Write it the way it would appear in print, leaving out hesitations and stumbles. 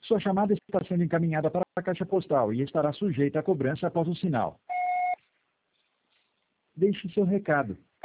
Sua chamada está sendo encaminhada para a caixa postal e estará sujeita a cobrança após o sinal. Deixe seu recado.